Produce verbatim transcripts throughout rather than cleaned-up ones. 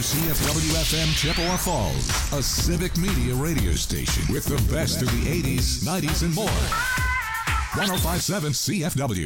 C F W F M Chippewa Falls, a civic media radio station with the best of the eighties, nineties, and more. one oh five point seven C F W.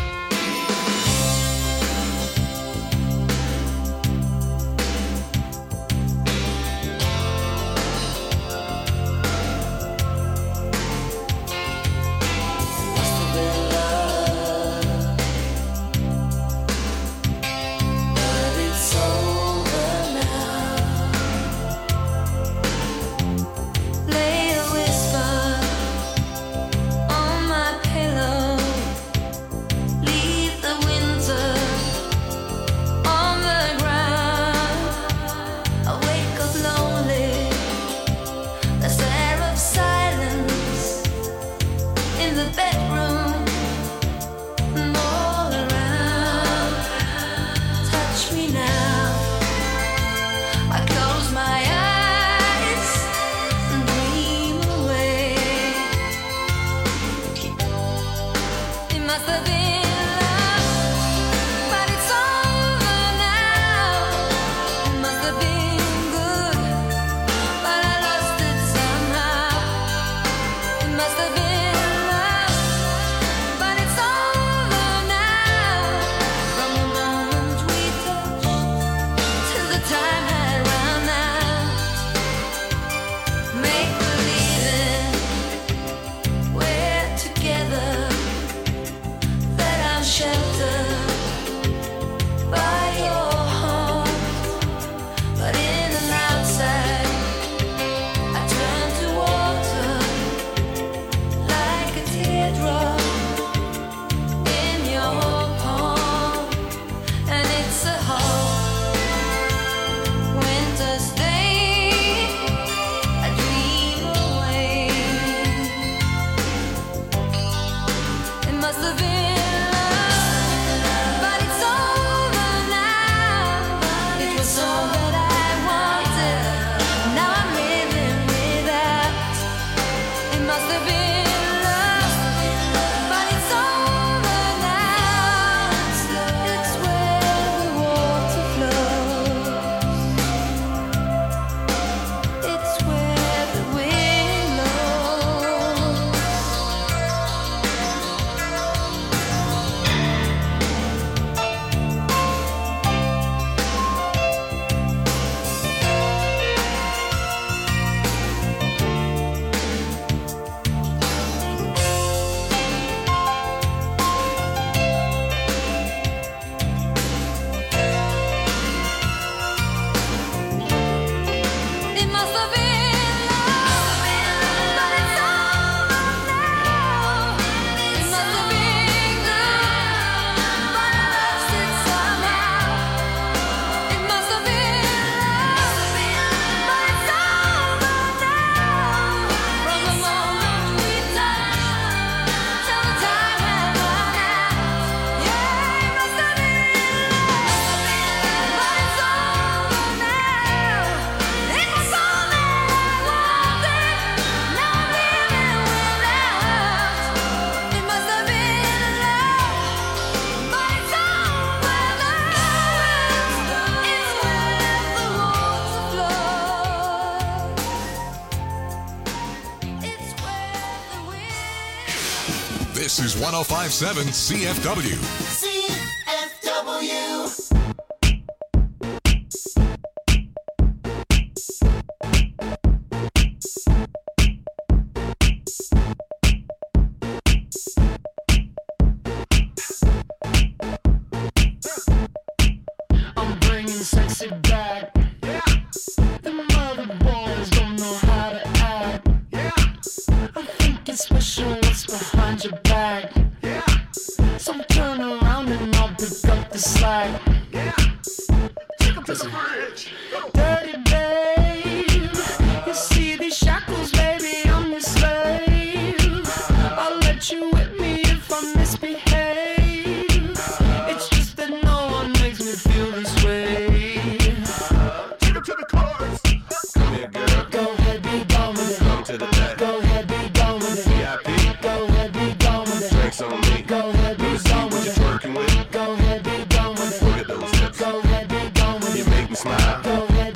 This is one oh five point seven C F W. C F W. I'm bringing sexy back. Yeah. The mother boys don't know how to act. Yeah. I think it's special what's behind your back. Yeah. So turn around and I'll pick up the slack. Yeah. Take them to the bridge. Dirty babe. You see these shackles, baby, I'm your slave. I'll let you whip me if I misbehave. It's just that no one makes me feel this way. Take them to the chorus. Come here, girl. Go ahead, be gone with it. Come to the back. Go ahead, be gone with it. V I P. Go ahead, be gone with it. Drinks on me. Go ahead, be Let's see gone what with you're it. twerking with. Go ahead, be gone with it. Look at those hips. Go ahead, be gone with You it. make me smile. Go ahead,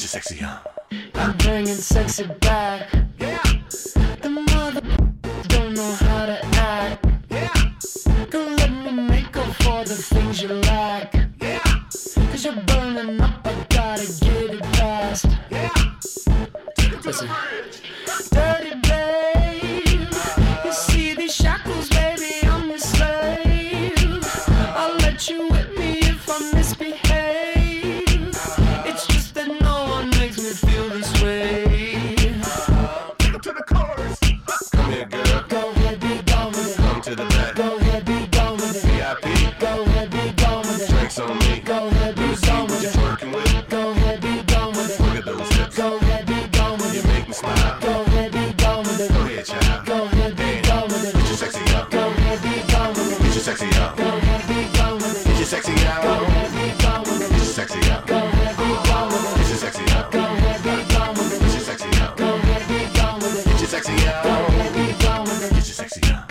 sexy on. I'm bringing sexy back. Yeah, The mother don't know how to act. yeah, Go let me make up for the things you lack. yeah, Cause you're burning up, I gotta get it fast. yeah. Take it to Listen. the bridge. Dirty babe, you see these shackles, baby, I'm your slave. I'll let you whip me if I misbehave. It's just that no one makes me feel this way. Take it to the chorus. Come here, girl. Go ahead, be gone with it. Come to the back. Go ahead, be gone with it. V I P. Go ahead, be gone with it. Drinks on me. Go ahead, be See gone what with you're it. twerking with. Go ahead, be gone with it. Look at those hips. Go ahead, be gone with You it. make me smile. Go ahead, be gone with it. Go ahead, child. Go ahead, be gone with it. Get your sexy on. Go ahead, be gone with it. Get your sexy on. Go ahead, be gone with it. Get your sexy Go on. ahead, be gone with Get it. your sexy on. Go ahead, be gone with it. Get your sexy on. Go ahead, be gone with Get it. your sexy on. Go ahead, be gone with it. Get your sexy Go on. ahead, be gone with it. Get your sexy on.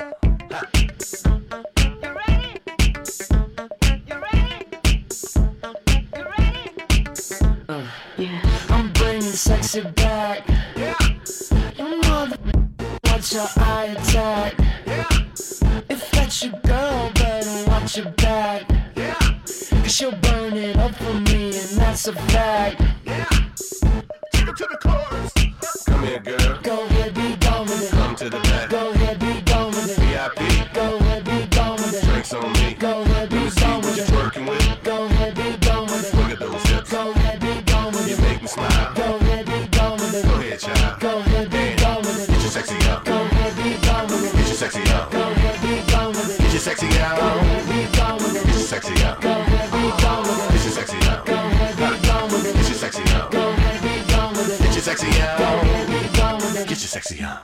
You ready? You ready? You ready? I'm bringing sexy back. Yeah, You mother, watch your eye attack. yeah, If that's your girl, better watch your back. yeah, Cause she'll burn it up for me, and that's a fact. yeah. Take it to the chorus. Come here, girl. Go ahead, be gone with it. Come to the back. Go ahead, be gone with it. V I P. Go ahead, be gone with it. Drinks on me. Go ahead, be See gone what with you're it. twerking with. Go ahead, be gone with it. Look at those hips. Go ahead, be gone with You it. make me smile. Go ahead, be gone with it. Go ahead, child. Go ahead, be gone with Get it. your sexy on. Go ahead, be gone with Get it. your sexy on. Go ahead, be gone with it. Get your sexy Go on. ahead, be gone with Get your it. sexy on. Go ahead, be gone with Get it. your sexy on. Go ahead, be gone with Get it. your sexy on. Go ahead, be gone with it. Get your sexy Go on. ahead, be gone with it. Get your sexy on.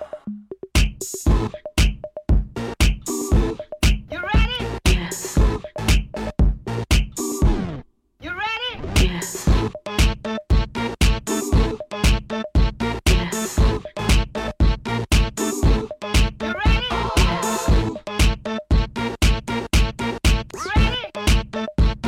You ready? Yes, You ready? yes, yes, You ready? Ready?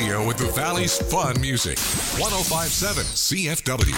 radio with the Valley's fun music. one oh five point seven C F W.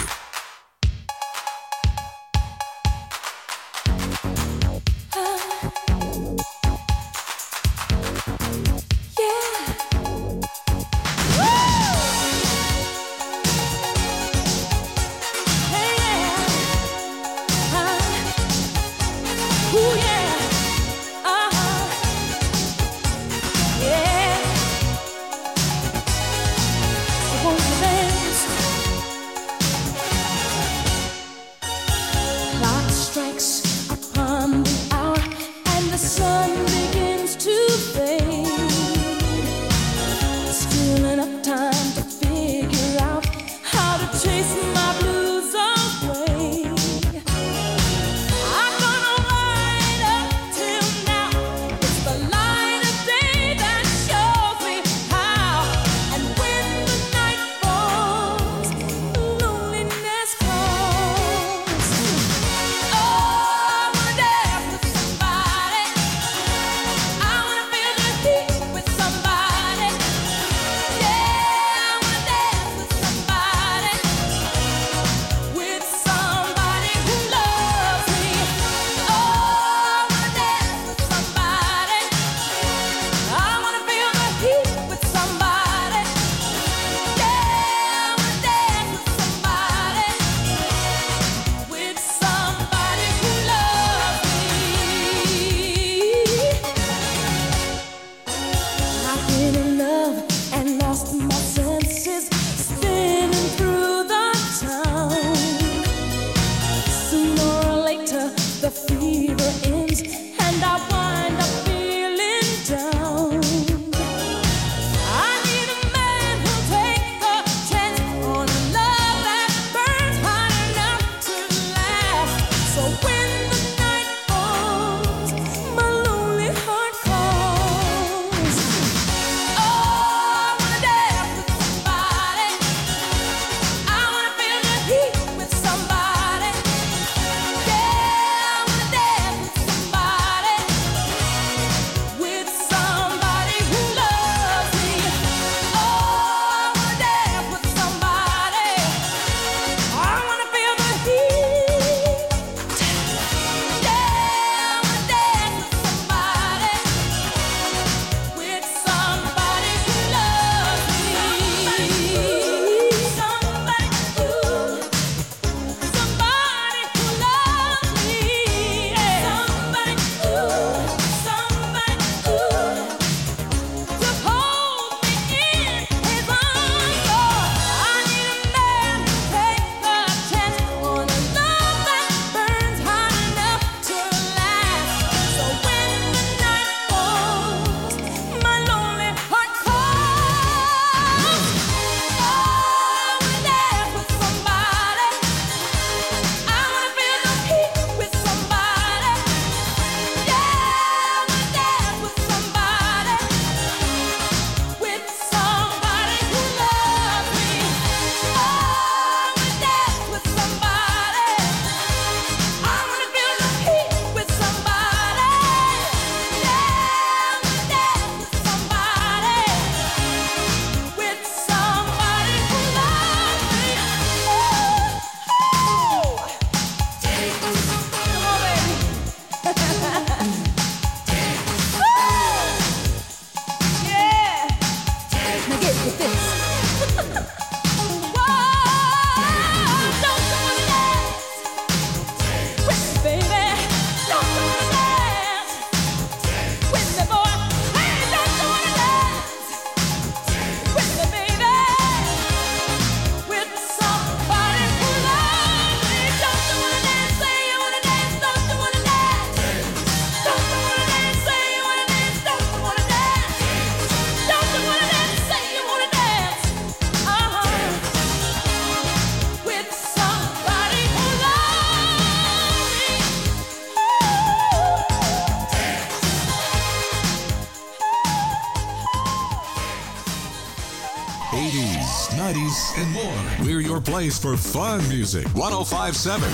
eighties, nineties, and more. We're your place for fun music. one oh five point seven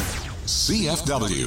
C F W.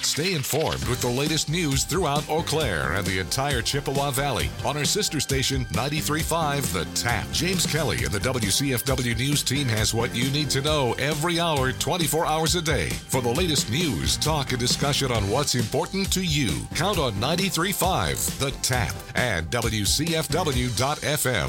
Stay informed with the latest news throughout Eau Claire and the entire Chippewa Valley on our sister station ninety-three point five The Tap. James Kelly and the W C F W News team has what you need to know every hour, twenty-four hours a day. For the latest news, talk, and discussion on what's important to you, count on ninety-three point five The Tap and W C F W dot F M.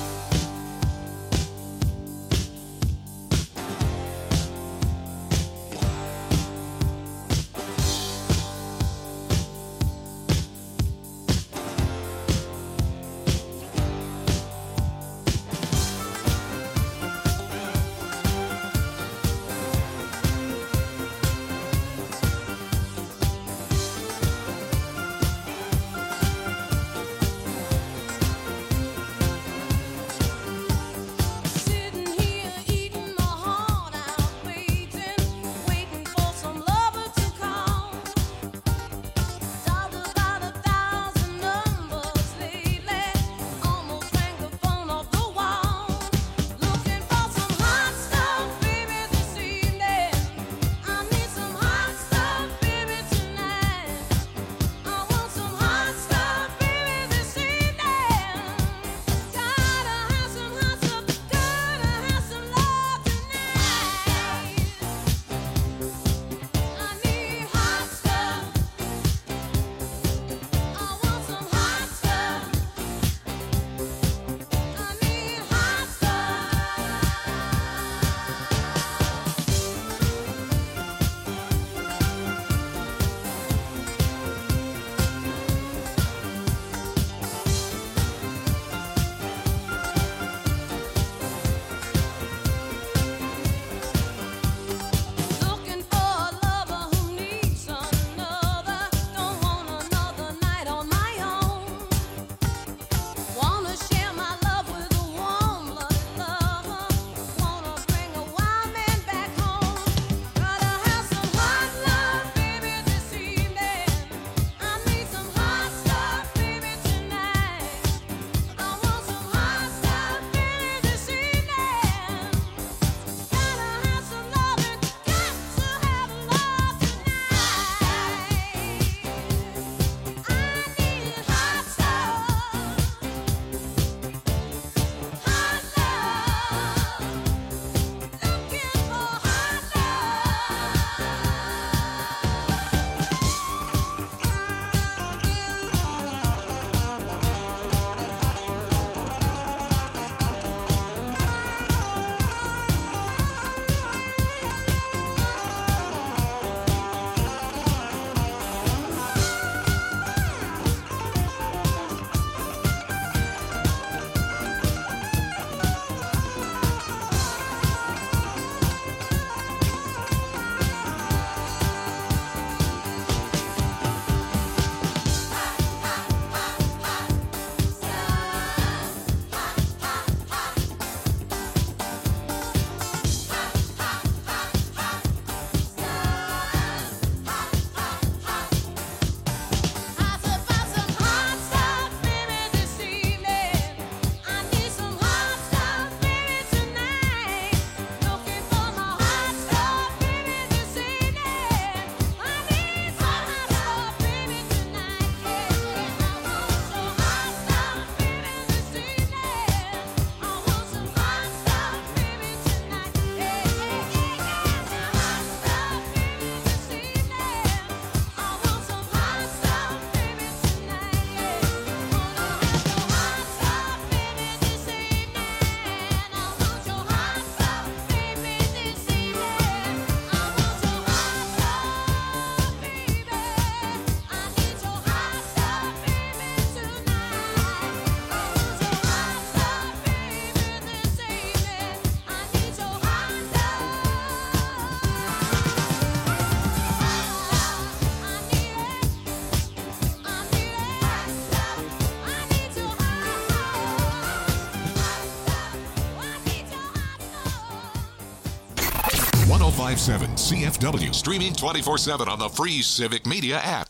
one oh five point seven C F W, streaming twenty-four seven on the free Civic Media app.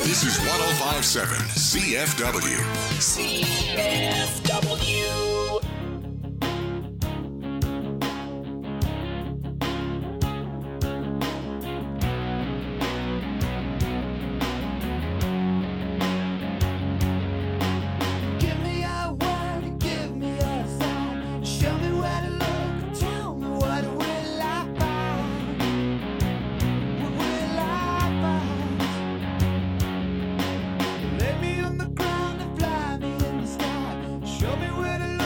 This is one oh five point seven C F W. C F W. Give me a word, give me a song. Show me where to look, tell me what will I find? What will I find? Lay me on the ground and fly me in the sky. Show me where to look.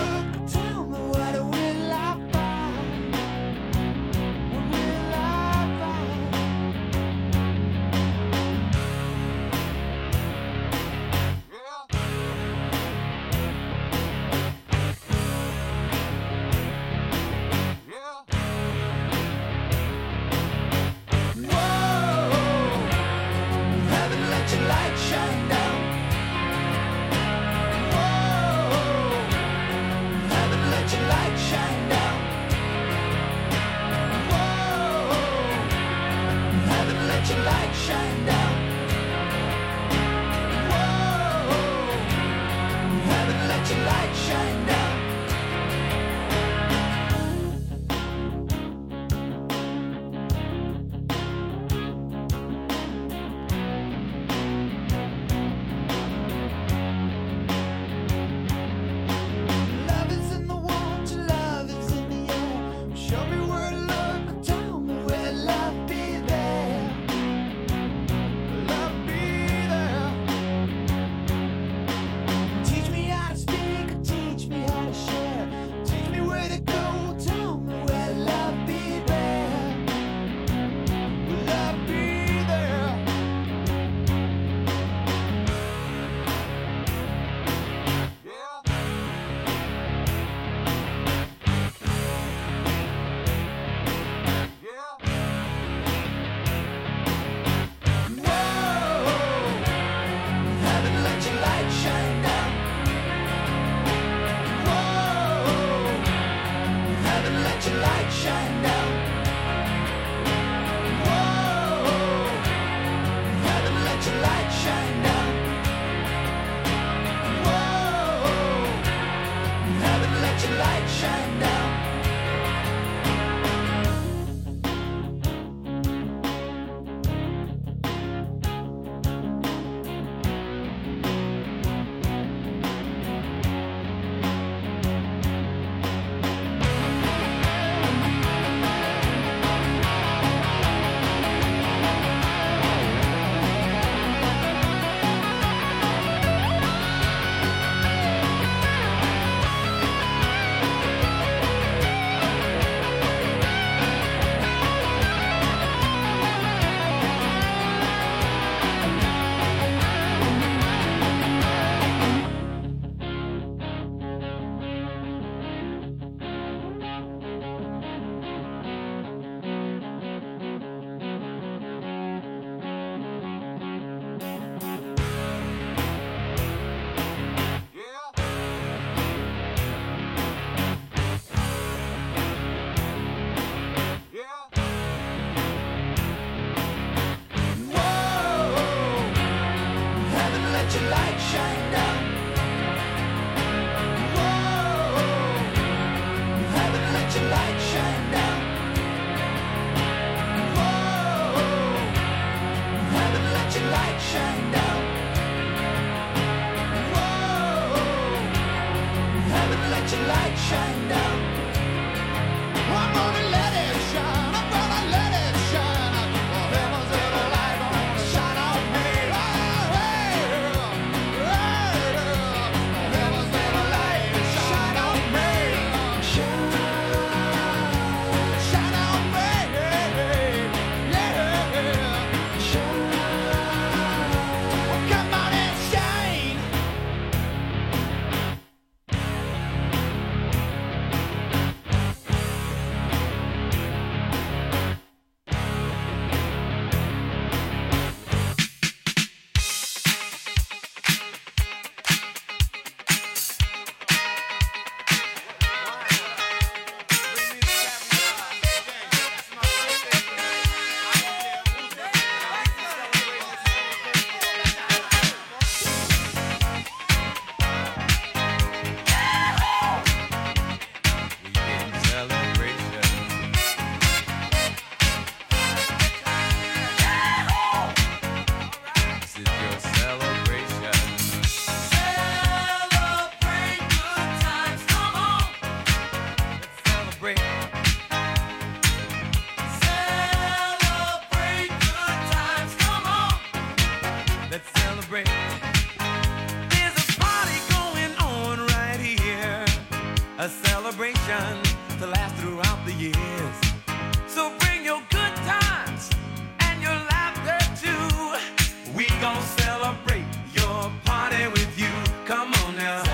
celebration to last throughout the years. So bring your good times and your laughter too. We gon' celebrate your party with you. Come on now.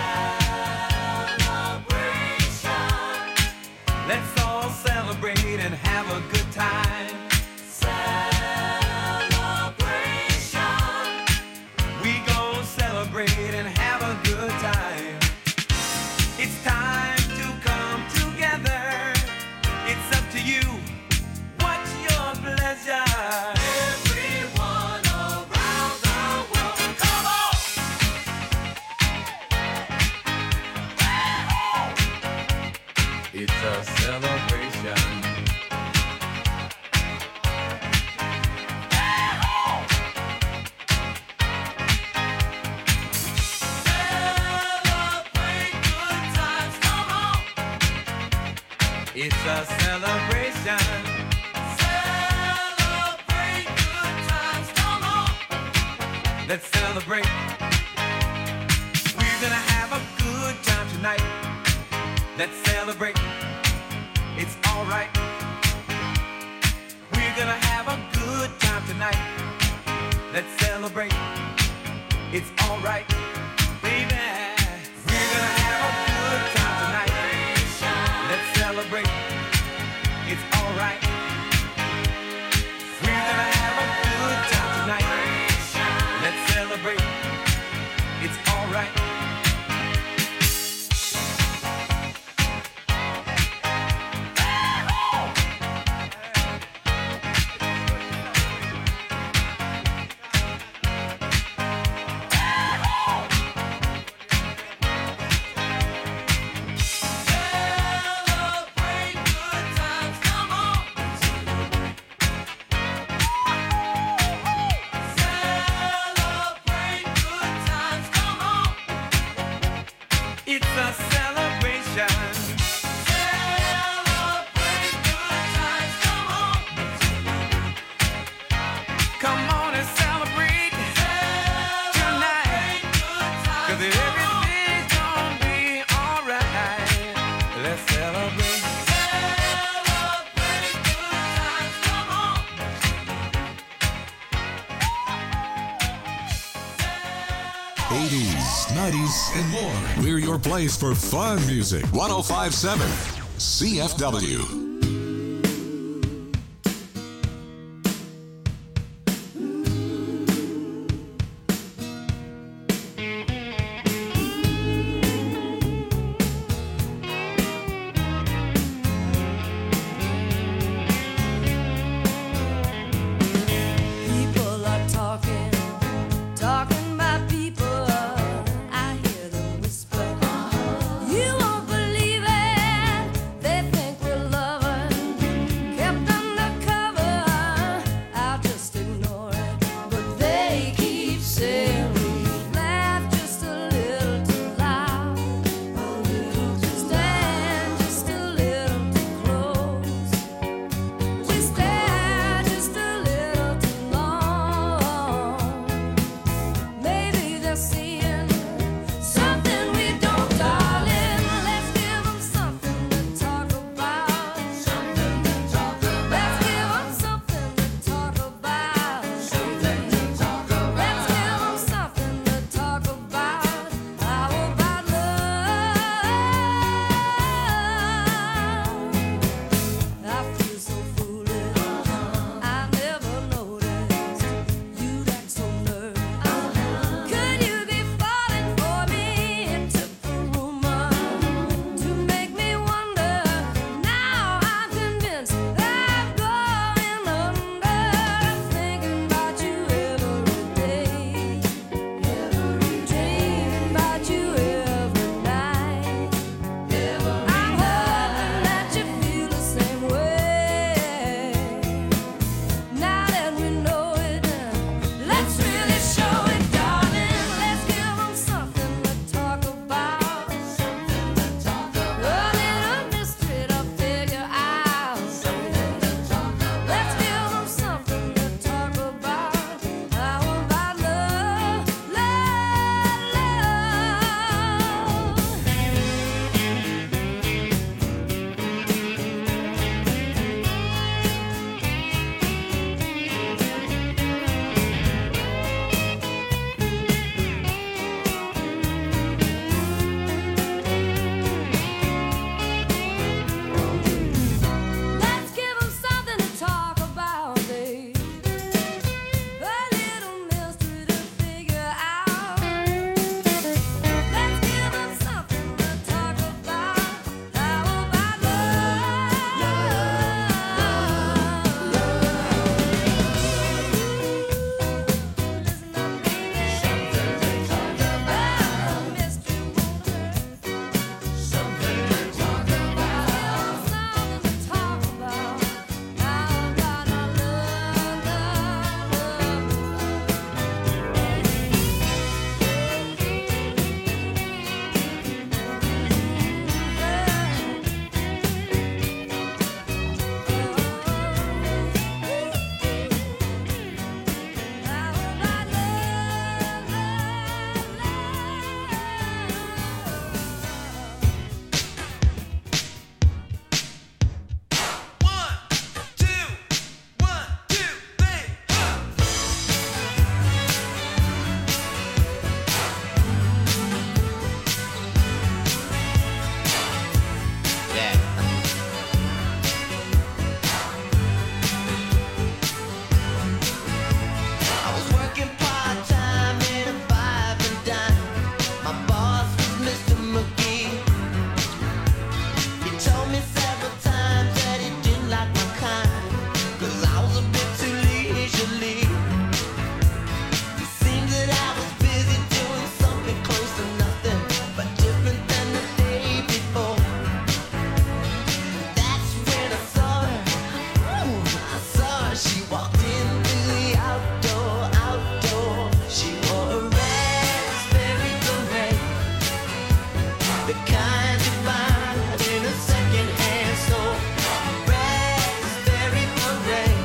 Celebration. Let's all celebrate and have a good time. Celebration. We gon' celebrate and have a good time. It's time to come together. It's up to you. What's your pleasure? Everyone around the world, come on! It's a celebration. Celebrate good times, come on! It's a celebration. Celebrate good times, come on! Let's celebrate. We're gonna have a good time tonight. Let's celebrate. It's alright. We're gonna have a good time tonight. Let's celebrate. It's alright, baby. We're gonna have a good time tonight. Let's celebrate. It's alright. We're gonna have a good time tonight. Let's celebrate. It's alright. Celebrate good times, come on. Celebrate good times, come on. It's a celebration. Celebrate good times, come on. Come on and celebrate tonight. 'Cause everything's gonna be alright. Let's celebrate. Celebrate good times, come on. eighties, nineties, and more. We're your place for fun music. one oh five point seven C F W. People are talking, talking about people. I hear them whisper. You won't believe it. They think we're lovers. the kind you find in a second-hand store. Raspberry beret.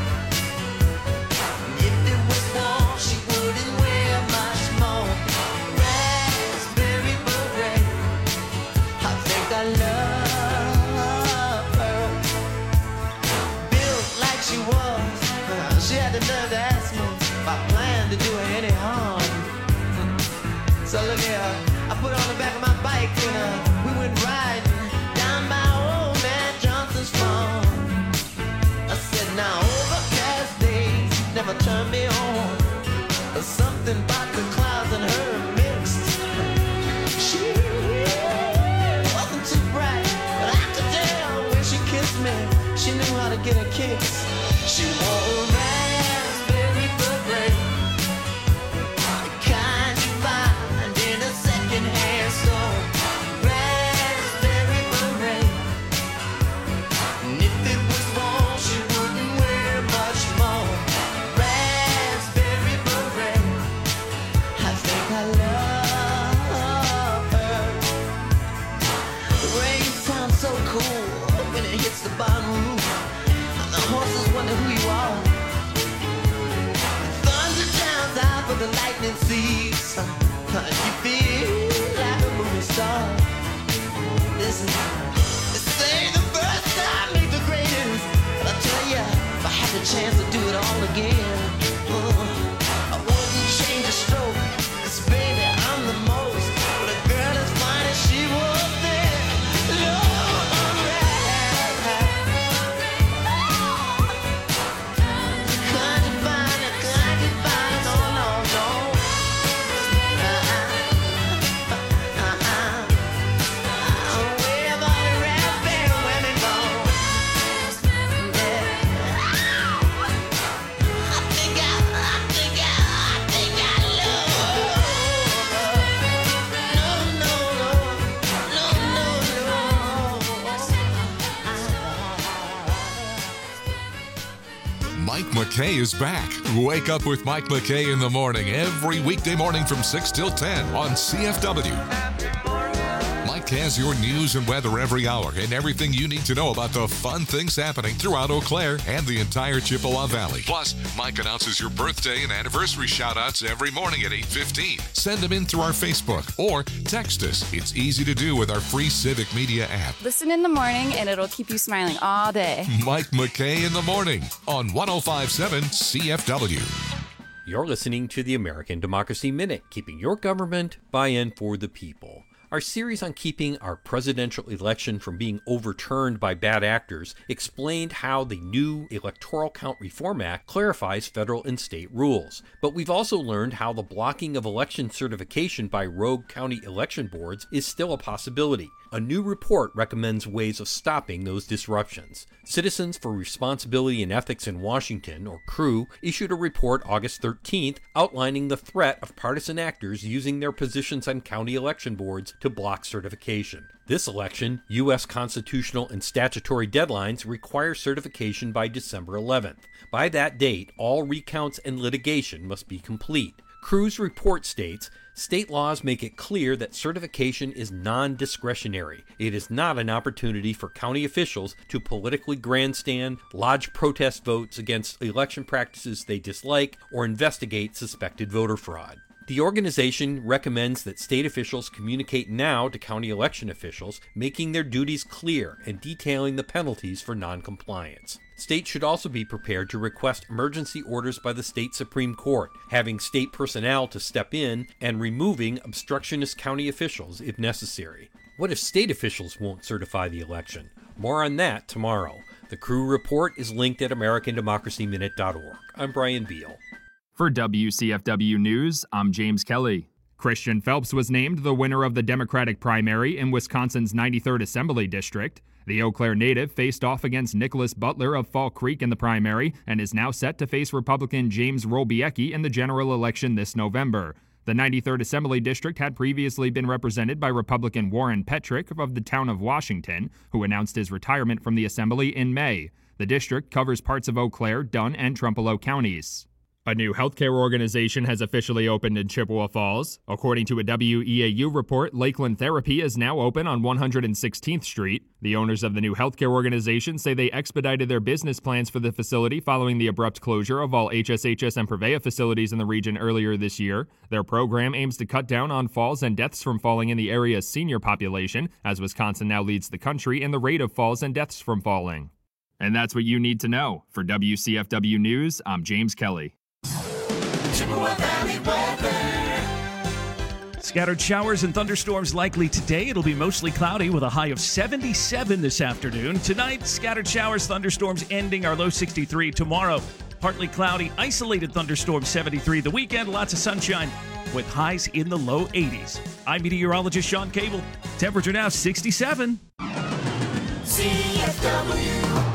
If it was warm, she wouldn't wear much more. Raspberry beret. I think I love her. Built like she was, she had the nerve to ask me if I planned to do her any harm. So look here, I put her on the back of my bike and uh, we went riding down by old man Johnson's farm. I said, now overcast days never turn me on. There's something about the clouds and her mixed. She wasn't too bright, but I could tell when she kissed me, she knew how to get her kicks. She wore a raspberry beret, the kind you find in a second-hand store. Raspberry beret. And if it was warm, she wouldn't wear much more. Raspberry beret. I think I love her. The rain sounds so cool when it hits the bottom roof. The horses wonder who you are. The thunder drowns out, but the lightning sees. You feel like a movie star. Listen, they say the first time make the greatest. But I tell ya, if I had the chance to do it all again, uh, I wouldn't change a stroke. 'Cause baby, I'm the most. But a girl as fine as she was there. Lord, I'm kind of fine, kind of fine, no, no, no. Uh-uh, uh-uh. Oh, where the raspberry women go? Yeah. I think I, I think I, I think I love her. No, no, no, no, no. Mike McKay is back. Wake up with Mike McKay in the morning every weekday morning from six till ten on C F W. Mike has your news and weather every hour and everything you need to know about the fun things happening throughout Eau Claire and the entire Chippewa Valley. Plus, Mike announces your birthday and anniversary shout-outs every morning at eight fifteen. Send them in through our Facebook or text us. It's easy to do with our free Civic Media app. Listen in the morning and it'll keep you smiling all day. Mike McKay in the morning on one oh five point seven C F W. You're listening to the American Democracy Minute, keeping your government by-in for the people. Our series on keeping our presidential election from being overturned by bad actors explained how the new Electoral Count Reform Act clarifies federal and state rules. But we've also learned how the blocking of election certification by rogue county election boards is still a possibility. A new report recommends ways of stopping those disruptions. Citizens for Responsibility and Ethics in Washington, or C R E W, issued a report August thirteenth outlining the threat of partisan actors using their positions on county election boards to block certification. This election, U S constitutional and statutory deadlines require certification by December eleventh. By that date, all recounts and litigation must be complete. C R E W's report states, state laws make it clear that certification is non-discretionary. It is not an opportunity for county officials to politically grandstand, lodge protest votes against election practices they dislike, or investigate suspected voter fraud. The organization recommends that state officials communicate now to county election officials, making their duties clear and detailing the penalties for noncompliance. States should also be prepared to request emergency orders by the state Supreme Court, having state personnel to step in and removing obstructionist county officials if necessary. What if state officials won't certify the election? More on that tomorrow. The C R E W report is linked at american democracy minute dot org. I'm Brian Beal. For W C F W News, I'm James Kelly. Christian Phelps was named the winner of the Democratic primary in Wisconsin's ninety-third Assembly District. The Eau Claire native faced off against Nicholas Butler of Fall Creek in the primary and is now set to face Republican James Robiecki in the general election this November. The ninety-third Assembly District had previously been represented by Republican Warren Petrick of the town of Washington, who announced his retirement from the Assembly in May. The district covers parts of Eau Claire, Dunn, and Trempealeau counties. A new healthcare organization has officially opened in Chippewa Falls. According to a W E A U report, Lakeland Therapy is now open on one hundred sixteenth Street. The owners of the new healthcare organization say they expedited their business plans for the facility following the abrupt closure of all H S H S and Prevea facilities in the region earlier this year. Their program aims to cut down on falls and deaths from falling in the area's senior population, as Wisconsin now leads the country in the rate of falls and deaths from falling. And that's what you need to know. For W C F W News, I'm James Kelly. Chippewa Valley weather. Scattered showers and thunderstorms likely today. It'll be mostly cloudy with a high of seventy-seven this afternoon. Tonight, scattered showers, thunderstorms ending our low sixty-three. Tomorrow, partly cloudy, isolated thunderstorms seventy-three. The weekend, lots of sunshine with highs in the low eighties. I'm meteorologist Sean Cable. Temperature now sixty-seven. C F W.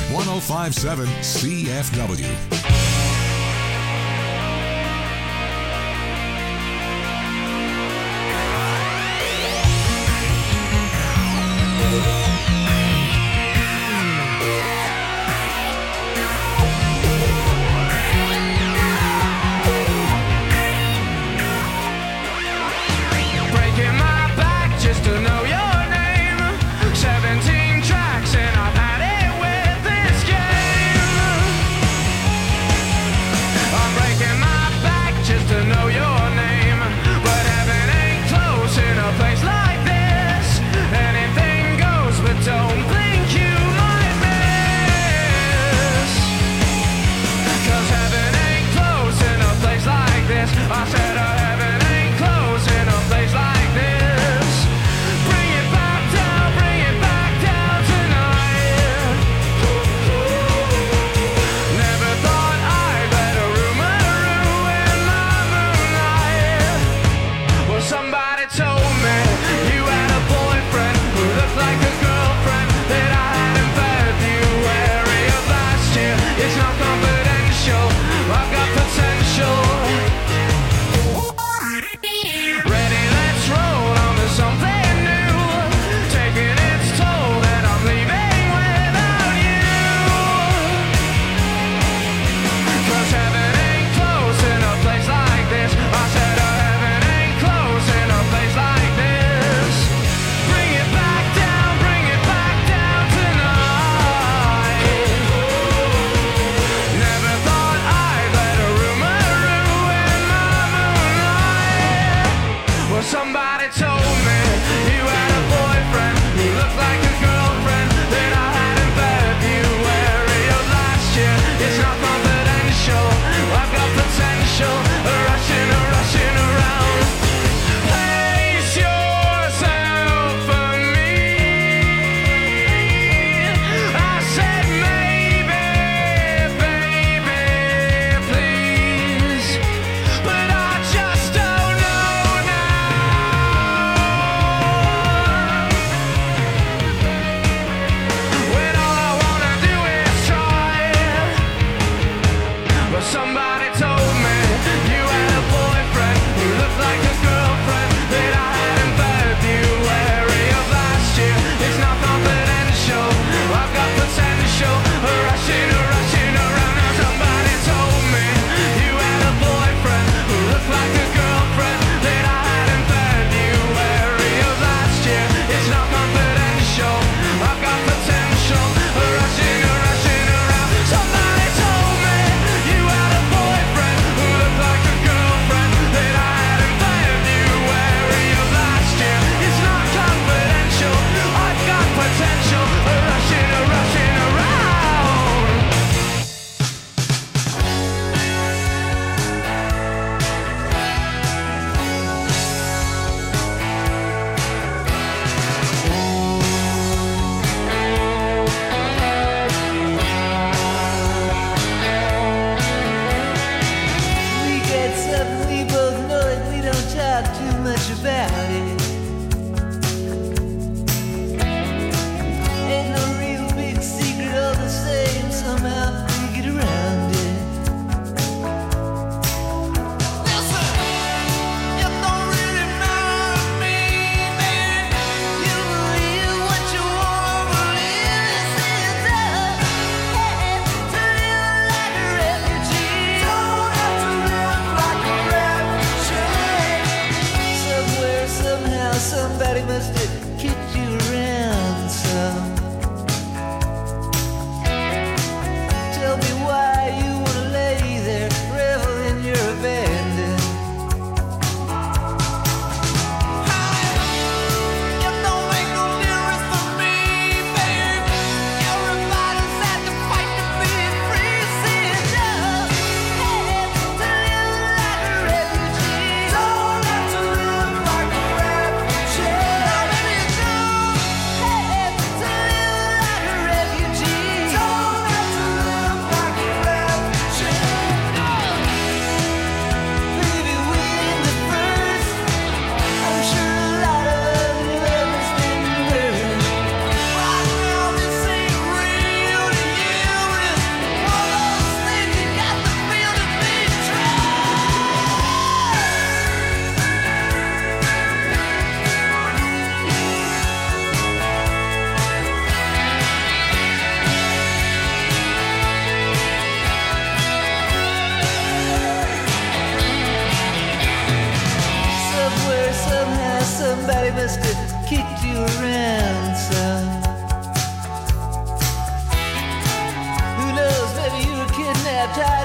one oh five point seven C F W. Breaking my back just to know your name. seventeen tracks and I've had it with this game. I'm breaking my back just to know your name. But heaven ain't close in a place like this. Anything goes, but don't think you might miss. 'Cause heaven ain't close in a place like this. I said uh, heaven ain't close in a place like this. Bring it back down, bring it back down tonight. Never thought I'd let a rumor ruin my moonlight. Well, somebody told me you had a boyfriend who looked like a girlfriend that I had in February of last year. It's not confidential, I've got potential. Ready, let's roll on to something new. Taking its toll that I'm leaving without you. 'Cause heaven ain't close in a place like this. I said uh, heaven ain't close in a place like this. Bring it back down, bring it back down tonight. Never thought I'd let a cha-cha.